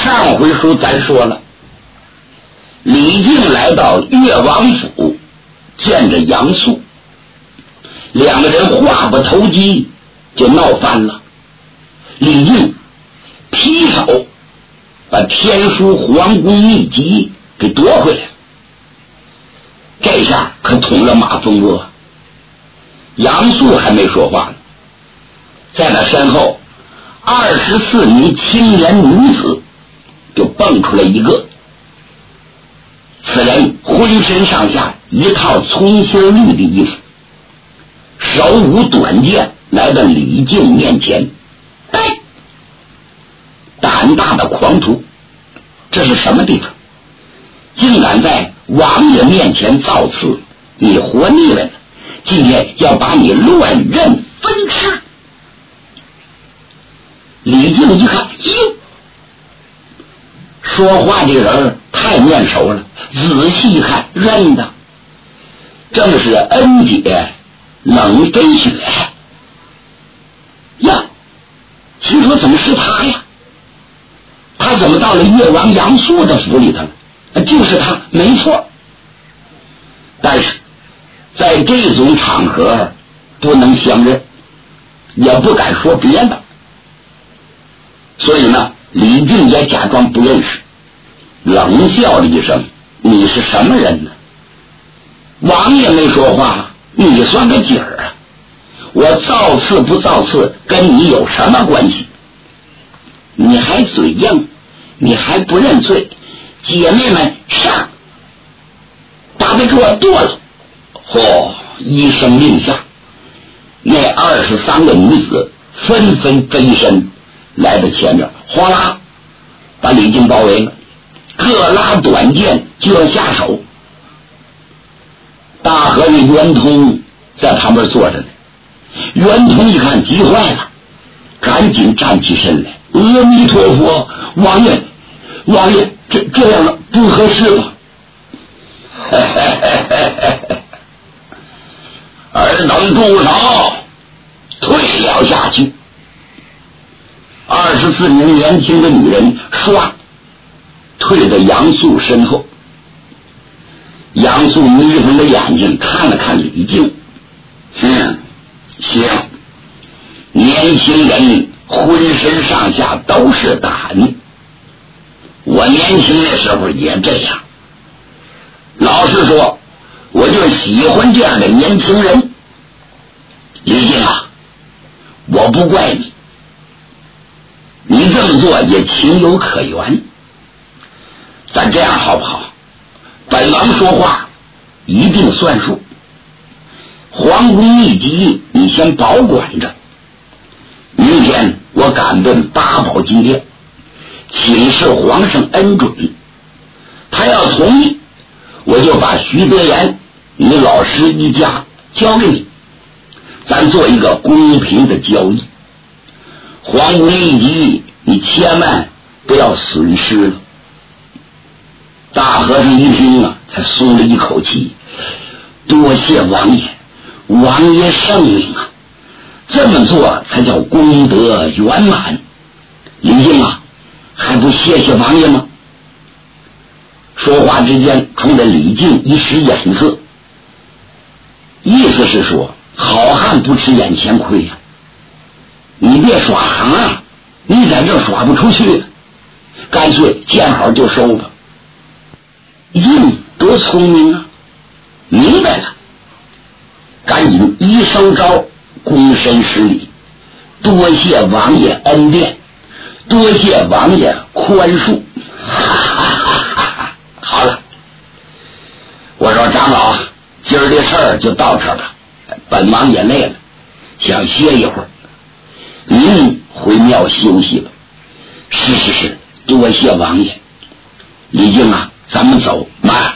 上回书咱说了，李靖来到越王府，见着杨素，两个人话不投机，就闹翻了。李靖劈手把天书皇宫秘籍给夺回来了，这下可捅了马蜂窝。杨素还没说话呢，在他身后24名青年女子就蹦出来一个，此人浑身上下一套葱心绿的衣服，手舞短剑来到李靖面前。哎，胆大的狂徒，这是什么地方？竟敢在王爷面前造次，你活腻歪了，今天要把你乱刃分尸。李靖一看，哟，说话这人太面熟了，仔细一看，认得正是恩姐冷飞雪呀。听说怎么是他呀？他怎么到了越王杨素的府里头了？就是他，没错。但是在这种场合不能相认，也不敢说别的，所以呢，李靖也假装不认识，冷笑了一声：“你是什么人呢？”王爷没说话，你算个几儿啊？我造次不造次跟你有什么关系？你还嘴硬，你还不认罪？姐妹们上，把他给我剁了！一声令下，那23个女子纷纷飞身来到前面，哗啦把李靖包围了，各拉短剑就要下手。大和尚袁通在旁边坐着呢，袁通一看急坏了，赶紧站起身来：“阿弥陀佛，王爷，这样不合适吧？”尔等住手，退了下去。24名年轻的女人唰退到杨素身后。杨素眯缝着眼睛看了看李靖，行，年轻人浑身上下都是胆，我年轻的时候也这样。老实说，我就喜欢这样的年轻人。李靖啊，我不怪你，你这么做也情有可原。咱这样好不好？本王说话一定算数，皇宫秘籍你先保管着，明天我赶奔八宝金殿，请示皇上恩准，他要同意，我就把徐德言你老师一家交给你，咱做一个公平的交易。皇宫秘籍你千万不要损失了。大和尚一听啊，才松了一口气，多谢王爷，王爷圣明啊，这么做才叫功德圆满。李靖啊，还不谢谢王爷吗？说话之间冲着李靖一使眼色，意思是说好汉不吃眼前亏呀，你别耍行啊，你在这耍不出去，干脆见好就收吧。多聪明啊，明白了，赶紧一收招，躬身施礼，多谢王爷恩典，多谢王爷宽恕。好了，我说长老，今儿的事儿就到这儿吧，本王也累了，想歇一会儿，您回庙休息吧。是，多谢王爷。李靖啊，咱们走。慢，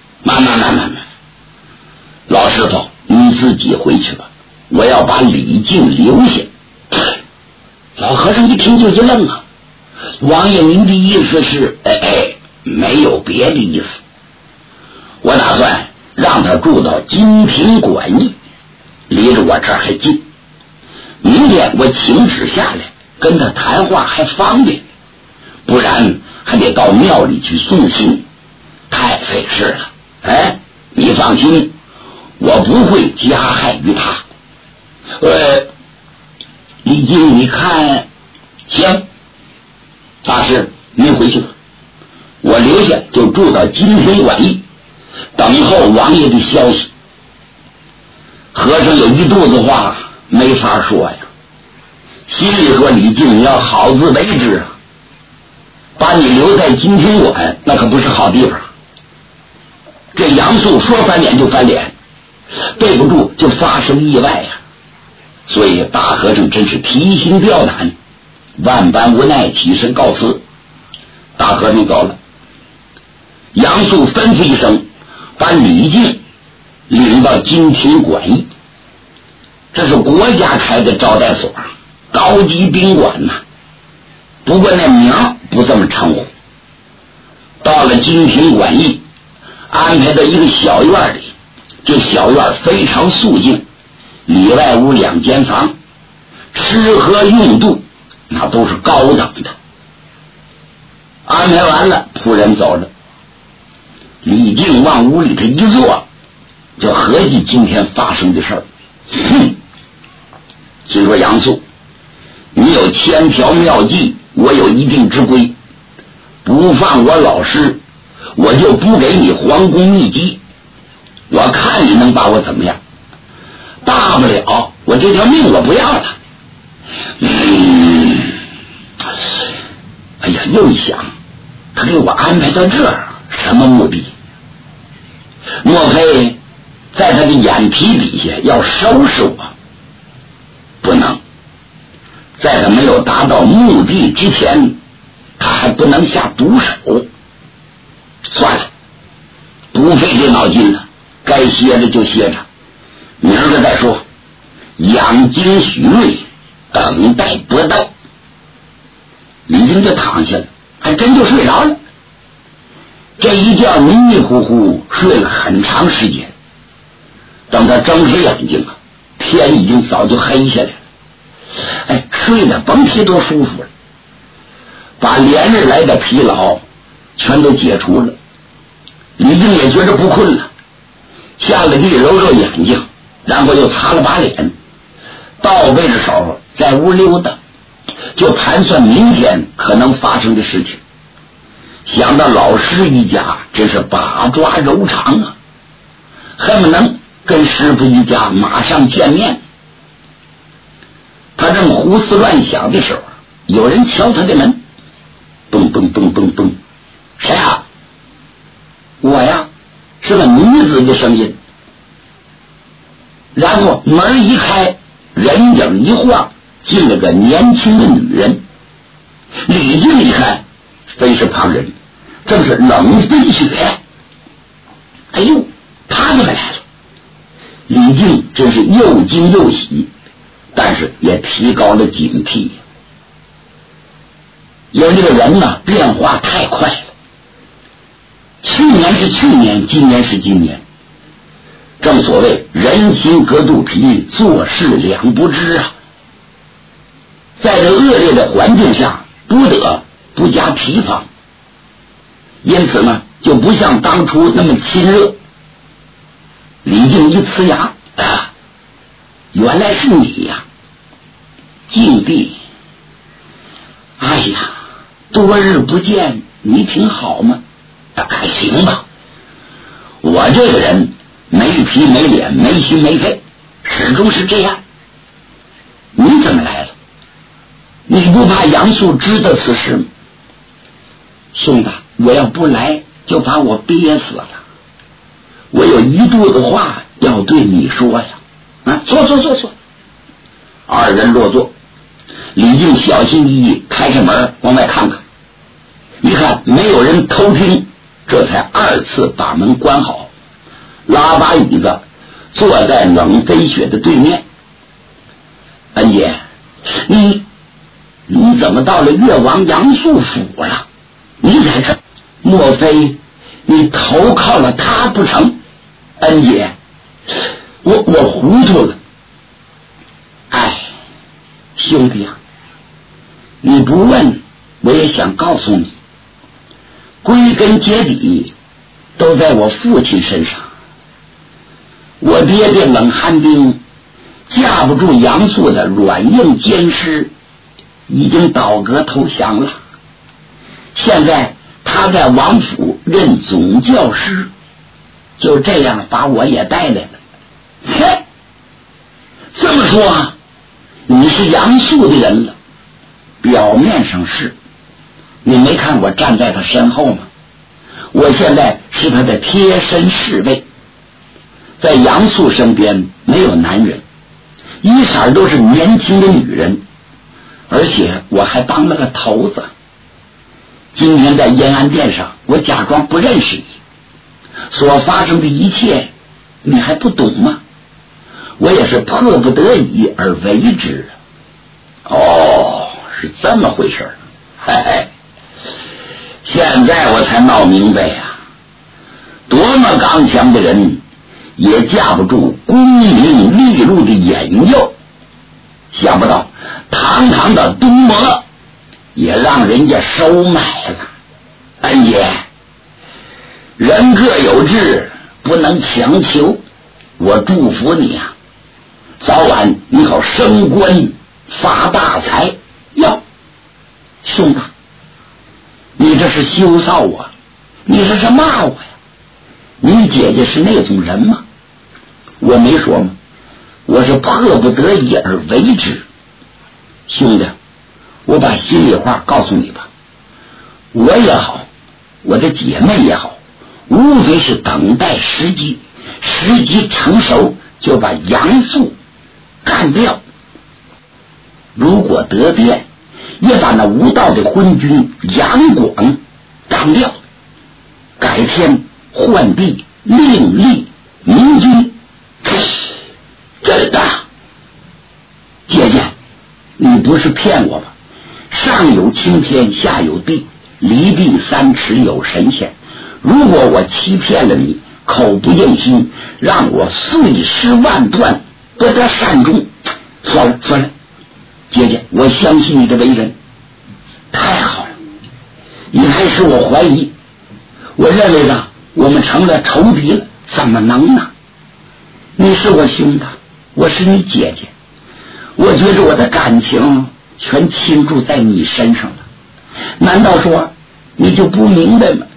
老师傅，你自己回去吧，我要把李靖留下。老和尚一听就一愣啊，王爷您的意思是？没有别的意思，我打算让他住到金瓶馆驿，离着我这儿还近，明天我请旨下来跟他谈话还方便， 不然还得到庙里去送信，太费事了。哎，你放心，我不会加害于他。李靖，你看，行，大师您回去吧，我留下就住到金天馆驿，等候王爷的消息。和尚有一肚子话没法说呀，心里说李靖你要好自为之啊，把你留在金天馆那可不是好地方。这杨素说翻脸就翻脸，背不住就发生意外呀。所以大和尚真是提心吊胆，万般无奈起身告辞。大和尚走了，杨素吩咐一声，把李靖领到金庭馆驿。这是国家开的招待所，高级宾馆呐，不过那名不这么称呼。到了金庭馆驿，安排到一个小院里，这小院非常肃静，里外屋2间房，吃喝用度那都是高等的。安排完了，仆人走了，李靖往屋里头一坐，就合计今天发生的事儿。心说杨素，你有千条妙计，我有一定之规，不放我老师，我就不给你皇宫秘籍，我看你能把我怎么样？大不了我这条命我不要了。哎呀，又一想，他给我安排到这儿，什么目的？莫非在他的眼皮底下要收拾我？不能，在他没有达到目的之前，他还不能下毒手。算了，不费这脑筋了，该歇着就歇着，明儿个再说。养精蓄锐，等待得到。李靖就躺下了，还真就睡着了。这一觉迷迷糊糊睡了很长时间，等他睁开眼睛啊，天已经早就黑下来了。哎，睡得甭提多舒服了，把连日来的疲劳全都解除了。李靖也觉得不困了，下了地揉揉眼睛，然后又擦了把脸，倒背着手在屋溜达，就盘算明天可能发生的事情。想到老师一家真是把抓柔肠啊，恨不能跟师傅一家马上见面。他正胡思乱想的时候，有人敲他的门，蹦蹦蹦蹦蹦，谁啊？我呀，是个女子的声音。然后门一开，人影一晃，进了个年轻的女人。李靖一看，非是旁人，正是冷飞雪。哎呦，他怎么来了？李靖真是又惊又喜，但是也提高了警惕。因为这个人呢，变化太快了。去年是去年，今年是今年。正所谓人心隔肚皮，做事两不知啊。在这恶劣的环境下，不得不加提防，因此呢，就不像当初那么亲热。李靖一呲牙啊，原来是你呀，靖帝。哎呀，多日不见，你挺好吗？还行吧，我这个人没皮没脸，没心没肺，始终是这样。你怎么来了？你不怕杨素知道此事吗？兄弟，我要不来就把我憋死了。我有一肚子话要对你说呀！啊，坐。二人落座，李靖小心翼翼开开门往外看看，一看没有人偷听，这才2次把门关好，拉把椅子坐在冷飞雪的对面。恩姐，你怎么到了越王杨素府了？你在这，莫非你投靠了他不成？恩姐，我糊涂了。哎，兄弟啊，你不问我也想告诉你，归根结底都在我父亲身上。我爹爹冷寒冰架不住杨素的软硬兼施，已经倒戈投降了。现在他在王府任总教师，就这样把我也带来了。嘿，这么说你是杨素的人了？表面上是，你没看我站在他身后吗？我现在是他的贴身侍卫，在杨素身边没有男人，一色都是年轻的女人，而且我还当了个头子。今天在延安殿上，我假装不认识你，所发生的一切你还不懂吗？我也是迫不得已而为之。哦，是这么回事。嘿嘿，现在我才闹明白呀，多么刚强的人也架不住功名利禄的引诱，想不到堂堂的东摩也让人家收买了。恩姐，人各有志，不能强求，我祝福你啊，早晚你好升官发大财。哟，兄弟，你这是羞臊我，你这是骂我呀？你姐姐是那种人吗？我没说吗？我是迫不得已而为之。兄弟，我把心里话告诉你吧，我也好，我的姐妹也好，无非是等待时机，时机成熟就把杨素干掉。如果得便，也把那无道的昏君杨广干掉，改天换地另立明君。真的，姐姐，你不是骗我吧？上有青天，下有地，离地3尺有神仙。如果我欺骗了你，口不应心，让我碎尸万段，不得善终。算了算了，姐姐，我相信你的为人。太好了，你还使我怀疑，我认为的我们成了仇敌了，怎么能呢？你是我兄弟，我是你姐姐，我觉着我的感情全倾注在你身上了，难道说你就不明白吗？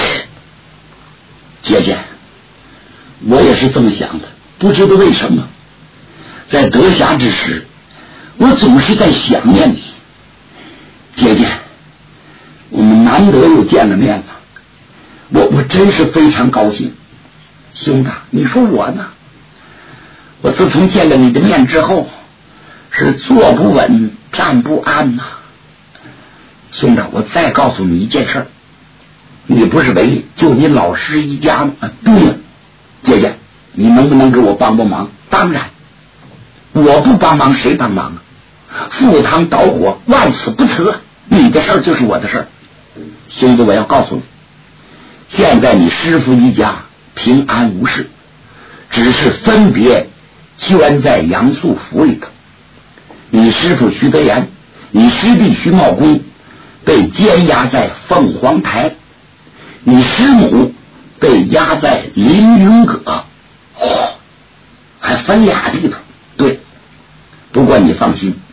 姐姐，我也是这么想的，不知道为什么，在得暇之时，我总是在想念你。姐姐，我们难得又见了面了，我真是非常高兴。兄弟，你说我呢？我自从见了你的面之后，是坐不稳站不安呐。兄弟，我再告诉你一件事，你不是为就你老师一家吗？对了，姐姐，你能不能给我帮帮忙？当然，我不帮忙谁帮忙啊？赴汤蹈火，万死不辞，你的事儿就是我的事儿。兄弟，我要告诉你，现在你师父一家平安无事，只是分别捐在杨素府里头。你师父徐德言，你师弟徐茂公被监押在凤凰台，你师母被押在凌云阁，还分俩地方。对，不过你放心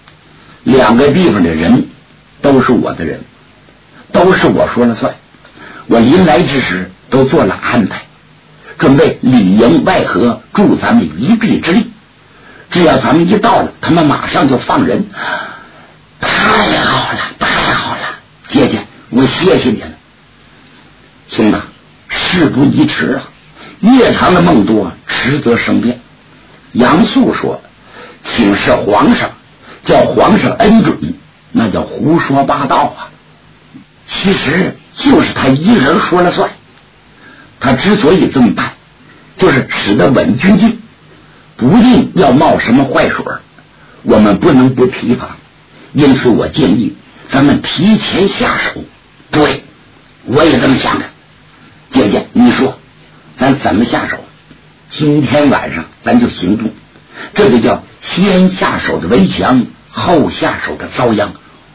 ，2个地方的人都是我的人，都是我说了算。我临来之时都做了安排，准备里应外合，助咱们一臂之力。只要咱们一到了，他们马上就放人。太好了，太好了，姐姐，我谢谢你了。兄弟，事不宜迟啊，夜长的梦多，迟则生变。杨素说请示皇上，叫皇上恩准，那叫胡说八道啊。其实就是他一人说了算。他之所以这么办，就是使得稳军心，不定要冒什么坏水，我们不能不提防。因此我建议咱们提前下手。对，我也这么想的。姐姐，你说咱怎么下手？今天晚上咱就行动，这就叫先下手的围墙，后下手的遭殃。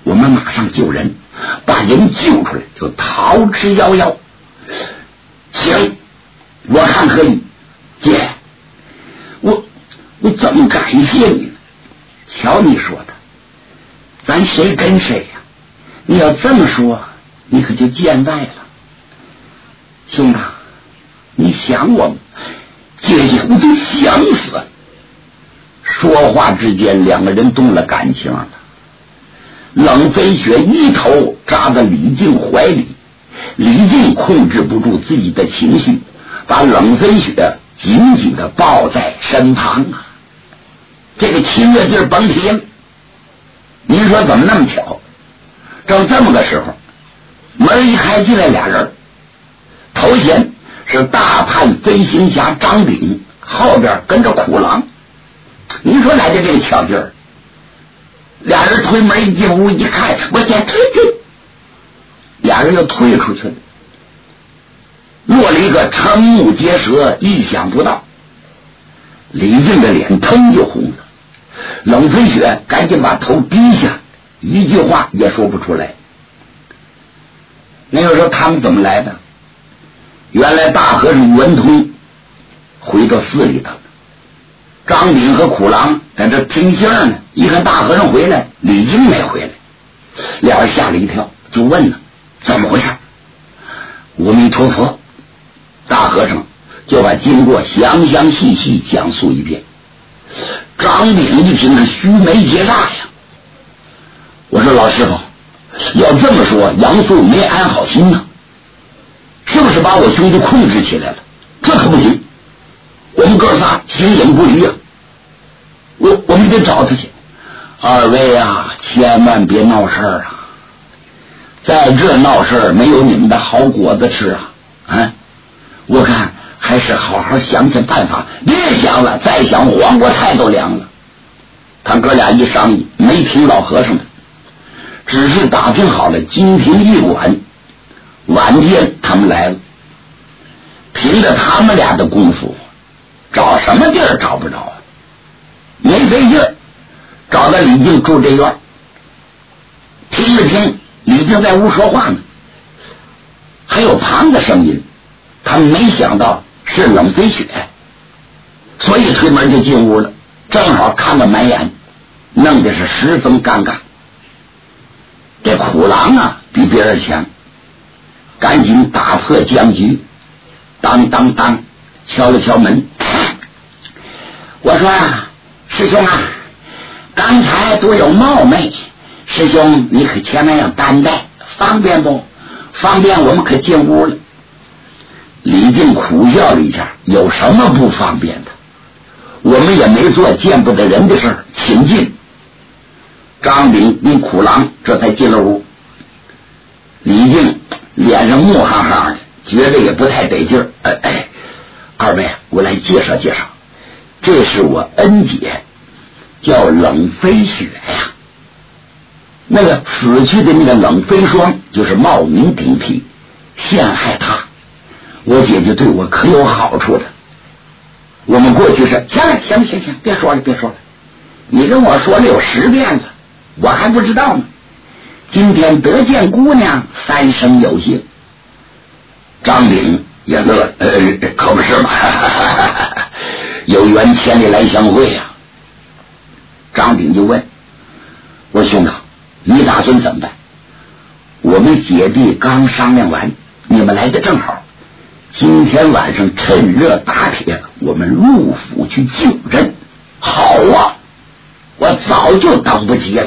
我们马上救人，把人救出来就逃之夭夭。行，我看可以。姐，我怎么感谢你呢？瞧你说的，咱谁跟谁呀？你要这么说，你可就见外了。兄弟，你想我吗？姐姐，我都想死了。说话之间，两个人动了感情了。冷飞雪一头扎在李靖怀里，李靖控制不住自己的情绪，把冷飞雪紧紧地抱在身旁啊！这个亲热劲儿甭提了。您说怎么那么巧？正这么个时候，门一开进来俩人，头先是大叛飞行侠张炳，后边跟着苦郎。您说来的这个巧劲儿，俩人推门一进屋一看，我天，俩人又退出去了，落了一个瞠目结舌，意想不到。李靖的脸腾就红了，冷飞雪赶紧把头低下，一句话也说不出来。那个时候他们怎么来的？原来大和尚文通回到寺里头，张炳和苦郎在这听信呢，一看大和尚回来，李靖没回来，俩人吓了一跳，就问了怎么回事。阿弥陀佛，大和尚就把经过详详细细讲述一遍。张炳一听是须眉结煞呀。我说老师傅，要这么说，杨素没安好心呢，是不是把我兄弟控制起来了？这可不行，我们哥仨形影不离啊！我们得找他去。二位啊，千万别闹事儿啊！在这闹事儿没有你们的好果子吃啊！啊，我看还是好好想想办法，别想了，再想黄瓜菜都凉了。他哥俩一商议，没听老和尚的，只是打听好了金庭驿馆，晚间他们来了。凭着他们俩的功夫，找什么地儿找不着啊？没费劲儿，找到李靖住这院，听了听，李靖在屋说话呢，还有旁的声音，他们没想到是冷飞雪，所以推门就进屋了，正好看个满眼，弄得是十分尴尬。这苦郎啊比别人强，赶紧打破僵局，当当当敲了敲门。我说啊，师兄啊，刚才多有冒昧，师兄你可千万要担待，方便不？方便我们可进屋了。李靖苦笑了一下，有什么不方便的？我们也没做见不得人的事儿，请进。张炳跟苦郎这才进了屋。李靖脸上木哈哈的，觉得也不太得劲儿。二位，我来介绍介绍，这是我恩姐，叫冷飞雪呀。那个死去的那个冷飞霜就是冒名顶替陷害他，我姐姐对我可有好处的。我们过去是行，别说了，你跟我说了有10遍了，我还不知道呢。今天得见姑娘，3生有幸。张炳也乐了，可不是嘛，有缘千里来相会呀。张炳就问我兄弟，你打算怎么办？我们姐弟刚商量完，你们来的正好，今天晚上趁热打铁，我们入府去救人。好啊，我早就等不及了。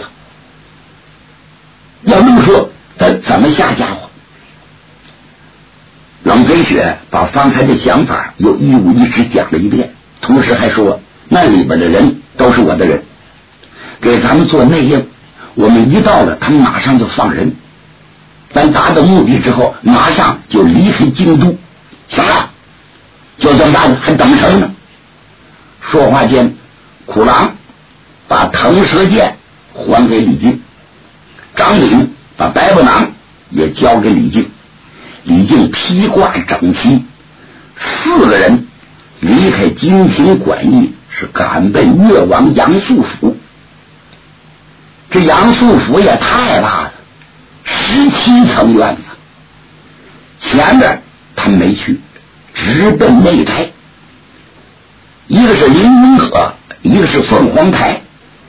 要那么说，咱怎么下家伙？冷飞雪把方才的想法又一五一十讲了一遍，同时还说那里边的人都是我的人，给咱们做内应，我们一到了他们马上就放人，咱达到目的之后马上就离开京都。行了，就这么办了，还等什么呢？说话间，苦郎把腾蛇剑还给李靖，张炳把白布囊也交给李靖，李靖披挂整齐，4个人离开金庭馆驿，是赶奔越王杨素府。 这杨素府也太大了，17层院子，前边他没去，直奔内宅。一个是凌云阁，一个是凤凰台。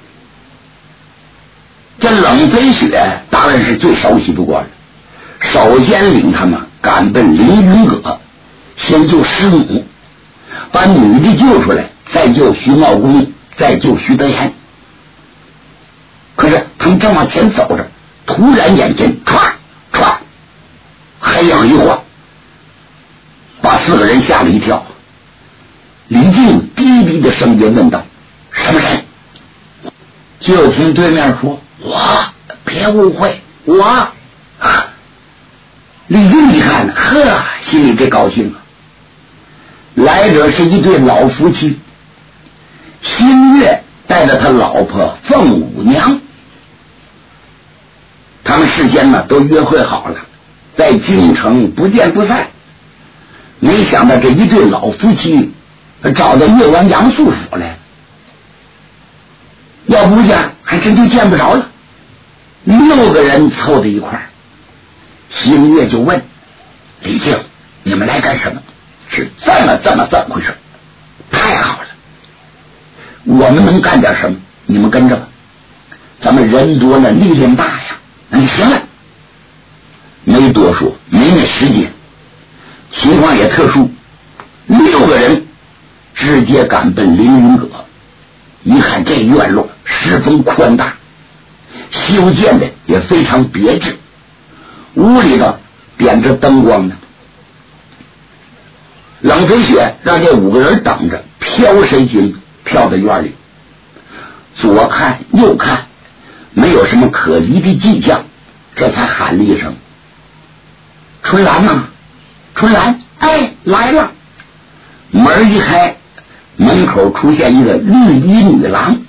这冷飞雪当然是最熟悉不过了，首先领他们赶奔凌云阁，先救师母，把女的救出来，再救徐茂公，再救徐德言。可是他们正往前走着，突然眼前唰唰黑影一晃，把4个人吓了一跳。李靖低低的声音问道：什么人？就听对面说：我，别误会，我啊。李靖一看，呵，心里这高兴啊！来者是一对老夫妻，新月带着他老婆凤舞娘，他们事先呢都约会好了，在京城不见不散。没想到这一对老夫妻找到越王杨素府来，要不见还真就见不着了。6个人凑在一块儿，星月就问李靖：你们来干什么？是这么回事？太好了，我们能干点什么？你们跟着吧，咱们人多了力量大呀。行了，没多说，没那时间，情况也特殊，6个人直接赶奔凌云阁。一看这院落十分宽大，修建的也非常别致，屋里头点着灯光呢。冷飞雪让这5个人等着，飘身形飘到院里，左看右看，没有什么可疑的迹象，这才喊了一声：春兰啊，春兰！哎，来了。门一开，门口出现一个绿衣女郎，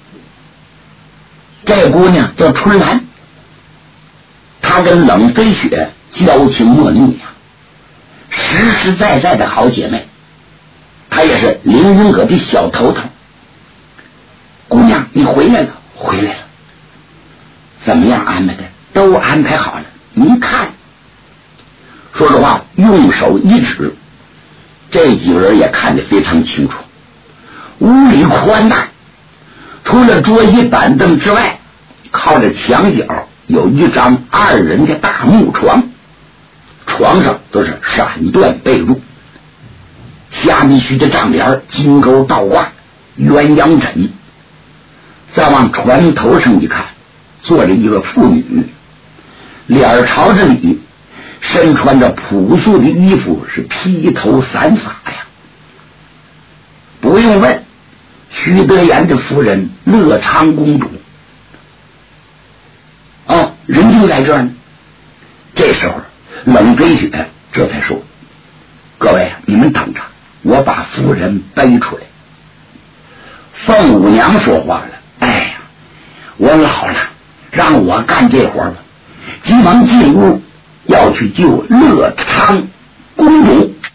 这姑娘叫春兰，她跟冷飞雪交情莫逆呀，实实在在的好姐妹。她也是凌云阁的小头头。姑娘，你回来了，回来了。怎么样安排的？都安排好了。您看，说实话，用手一指，这几个人也看得非常清楚。屋里宽大，除了桌椅板凳之外，靠着墙角有一张2人的大木床，床上都是闪缎被褥，虾米须的帐帘，金钩倒挂，鸳鸯枕。再往船头上一看，坐着一个妇女，脸朝着里，身穿着朴素的衣服，是披头散发呀。不用问，徐德言的夫人乐昌公主。人就在这儿呢。这时候冷飞雪这才说：各位啊，你们等着，我把夫人背出来。凤舞娘说话了：哎呀，我老了，让我干这活吧。急忙进屋要去救乐昌公主。